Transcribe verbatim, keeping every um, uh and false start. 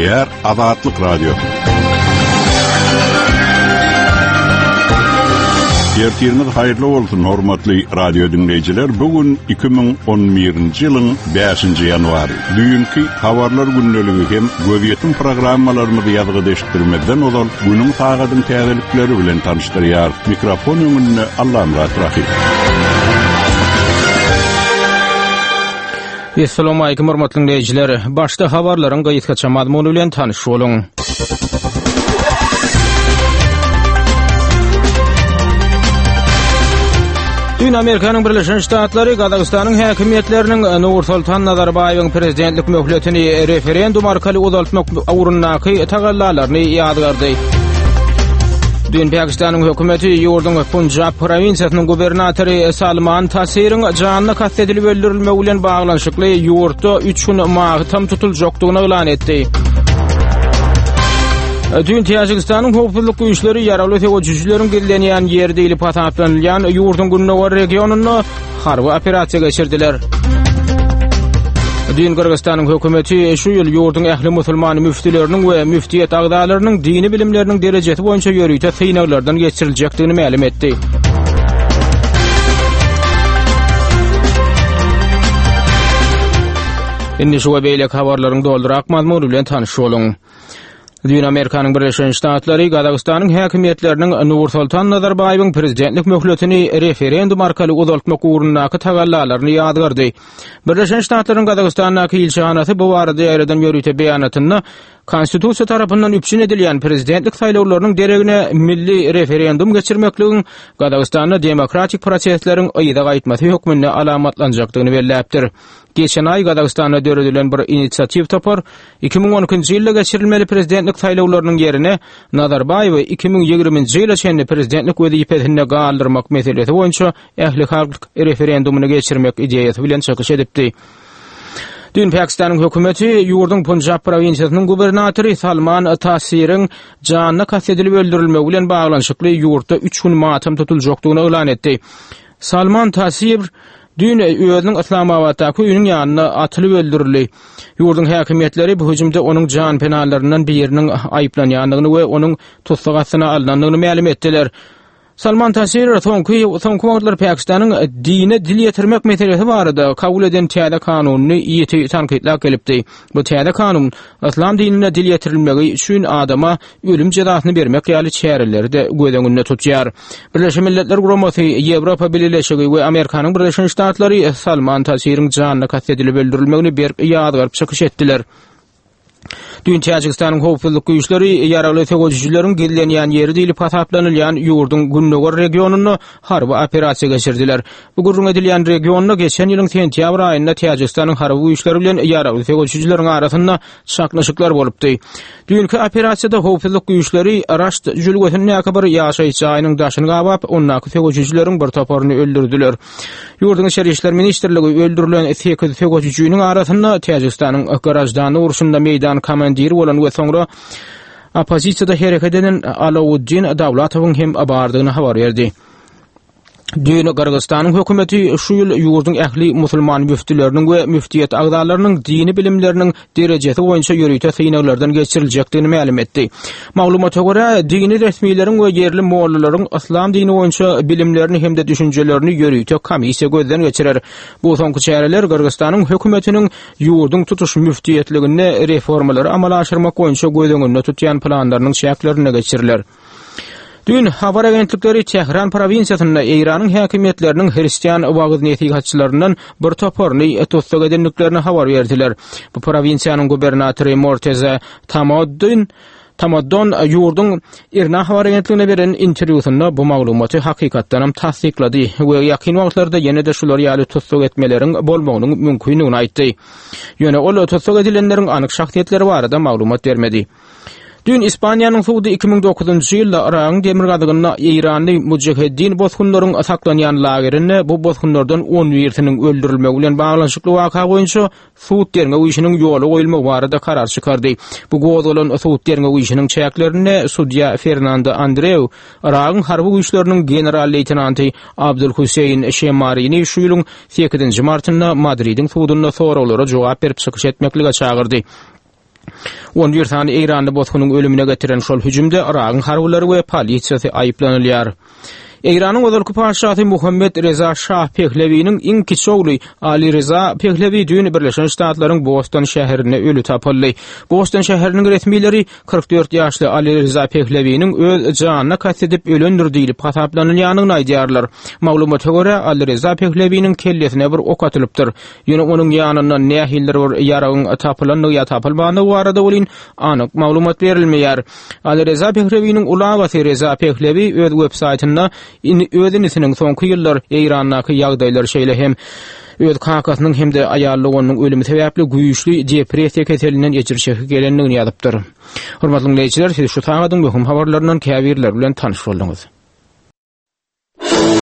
Däher Azatlyk Radio. Ertiriniz hayırlı olsun hormatly radio dinleyijiler. Bugün iki bin on birinji ýylyň beşinji ýanwary. Düýünki habarlar günneligi hem göwýetim programmalaryny ýazgy deşdirmeden olan günüň tagadyň täzelikleri bilen tanıştyrýar. Mikrofon öňünde Allahym Rahim. Assalamu alaykum hormatly dinleyijiler. Başda habarlaryň gaýtgaça mazmuny bilen tanyş boluň. Dün Amerikanyň Birleşen Ştatlary Gazagystanyň häkimetleriniň Nursultan Nazarbaýewiň prezidentlik möhletini referendum arkaly uzaltmak ugrundaky tagallalaryny ýadgardy. Dün Pakistanyň hökümeti ýurdun Punjab provinsiýasynyň gubernatory Salman Taseeriň janyny kastetili öldürilmegi bilen baglanşykly ýurtda üç gün magtam tutuljakdygyny elan etdi. Dün Tajikistanyň howpsuzlyk güýçleri ýaraly terrorçylary gelýän ýerde ilip ataplanýan ýurdun Gunnowar regionuny harby operasiýa geçirdiler. Dün Kırgızstanyň hökümeti şu ýyl ýurdun ähli musulman müftileriniň we müftiýet agdalarynyň dini bilimleriniň derejesi boýunça ýörüýte synaýlardan geçiriljekdigini ma'lum etdi. Indi şu beýlek habarlaryň doldurak mazmuny bilen tanyş boluň. Dün Amerikanyň Birleşen Ştatlary Gazagystanyň häkimetleriniň Nursultan Nazarbaýewiň prezidentlik möhletini referendum arkaly uzaltmak ugrundaky tagallalaryny ýadgardy. Birleşen Ştatlaryň Gazagystanyň ilçehanasy bu barada ýerden ýörüýte beýanatyny konstitusiýa tarapyndan üpçün edilýän prezidentlik saýlawlarynyň deregine milli referendum geçirmekligiň Gazagystanyň demokratik prosesleriň ýyda gaýtmasy hökmünde alamatlanjakdygyny belläpdir. Geçen ay Gazagystanyna döredilen bir inisiativ tapar iki bin on ikinji ýylda geçirilmeli prezidentlik saýlawlarynyň ýerine Nazarbaýew iki bin ýygrimiňji ýyla çenli prezidentlik wezipesine galdyrmak meselesi boýunça ähli halk referendumuny geçirmek ideýasy bilen çykyş edipdi. Dün Pakistanyň hökümeti ýurdun Punjab provinsiýasynyň gubernatory Salman Taseeriň janyny kastetili öldürilmegi bilen baglanşykly ýurtda üç gün matam tutuljakdygyny elan etdi. Salman Taseer dün özüniň Islamabaddaky üýüniň ýanyna atylyp öldürildi. Ýurdun häkimetleri bu hüjümde onuň jan penallaryndan biriniň aýplanýandygyny we onuň tutsagyna alynandygyny ma'lum etdiler. Salman Taseer soňky soňky wagtlar Pakistanyň dine dil ýetirmek meselesi barada kabul eden täze kanunyny ýeti tanqidlap gelipdi. Bu täze kanun Islam dinine dil ýetirilmegi üçin adama ölüm jazasyny bermek ýaly çäreleri de göz tutýar. Birleşen Milletler Guramasy, Ýewropa Birleşigi we Amerikanyň Birleşen Ştatlary Salman Taseeriň janyny kastetili öldürilmegini bir ýadgar çykyş etdiler. Dün Tajikistanyň howpsuzlyk güýçleri ýaraly terrorçylaryň gelýän ýerde ilip ataplanylýan ýurdun Gunnowar regionuny harby operasiýa geçirdiler. Bu gurrun edilýän regionda geçen ýylyň sentýabr aýynda Tajikistanyň harby güýçleri bilen ýaraly terrorçylaryň arasynda çaklaşyklar bolupdy. Dünkü operasiýada howpsuzlyk güýçleri Raşt jülgötüne ýakyr ýaşaýyjy aýynyň daşyny gabap, onnaky terrorçylaryň bir toparyny öldürdiler. Ýurdun Içeri işler ministrligi öldürilen sekiz terrorçynyň arasynda Tajikistanyň Garajdany uruşunda meýdan komandiri bolan we soňra opozisiýada hereket eden Alawuddin Dawlatowyň hem abardygyny habar berdi. Dün Kırgızstanyň hökümeti şu ýyl ýurdun ähli musulman müftileriniň we müftiýet agdalarynyň dini bilimleriniň derejesi boýunça ýörüýte synaýlardan geçiriljekdigini ma'lum etdi. Maglumata görä dini resmiýleriň we ýerli mollalaryň Islam dini boýunça bilimlerini hem de düşünjelerini ýörüýte komissiýa gözden geçirer. Bu soňky çäreler Kırgızstanyň hökümetiniň ýurdun tutuş müftiýetligine reformalary amala aşyrmak boýunça gözden tutýan planlarynyň şäklerine geçiriler. Dün habar agentlikleri Tehran provinsiýasynda Iranyň häkimetleriniň Hristiýan wagyz nesihatçylaryndan bir toparyny tutsak edendiklerini habar berdiler. Bu provinsiýanyň gubernatory Morteza Tamaddun Tamaddun ýurdun Irna habar agentligine beren interwýusynda bu maglumaty hakykatdan hem tasdiklady we ýakyn wagtlarda ýene-de şular ýaly tutsak etmeleriň bolmagynyň mümkinligini aýtdy. Ýöne ol tutsak edilenleriň anyk şahsiýetleri barada maglumat bermedi. Dün İspanyanyň suwdy iki bin dokuzunji ýylda Iran demir gazygyna Irany mujahidin bozgunlaryň saklanýan lagerine bu bozgunlardan on ýertiniň öldürilmegi bilen baglanşykly waka boýunça suwd derine uýuşynyň ýoly goýulmagy barada karar çykardy. Bu goýulan suwd derine uýuşynyň çäklerini sudya Fernando Andreu, Iran harby güýçleriniň general-leytenanty Abdul Huseyn Şemarini şu ýylyň sekizinji martynda Madridiň suwdyna soraglary jogap berip çykyş etmeklige çagyrdy. on bir tane İran'da botkunun ölümüne getiren şol hüjümde Iraq'ın harbulary we polisiýasy aýyplanylýar. İran'ın odalky paşahy Muhammed Reza Şah Pehlevi'nin iň kiçi ogly Ali Reza Pehlevi düni Birleşen Ştatlaryň Boston şäherine ölü tapyldy. Boston şäheriniň resmileri kırk dört ýaşly Ali Reza Pehlevi'nin öz janyna kast edip ölendir diýip hataplanylýanyny aýdýarlar. Maglumata görä Ali Reza Pehlevi'nin kellesine bir ok atylypdyr. Ýöne onuň ýanyndan nähiller bir ýaragyň tapylanyny ýa tapylmanyny barada bolyn anyk maglumat berilmeýär. Ali Reza Pehlevi'nin ulagy Reza Pehlevi öz websaýtynda özüniň soňky ýyllar Iranyňky ýagdaýlar şeýle hem öz kakasynyň hem de aýallyganyň ölümi sebäpli güýçli depressiýa keselinden geçirşeki gelenligini ýazypdyr. Hormatly dinleýijiler, siz şu taňadyň möhüm habarlarynyň käbirleri bilen tanyş boldunuz.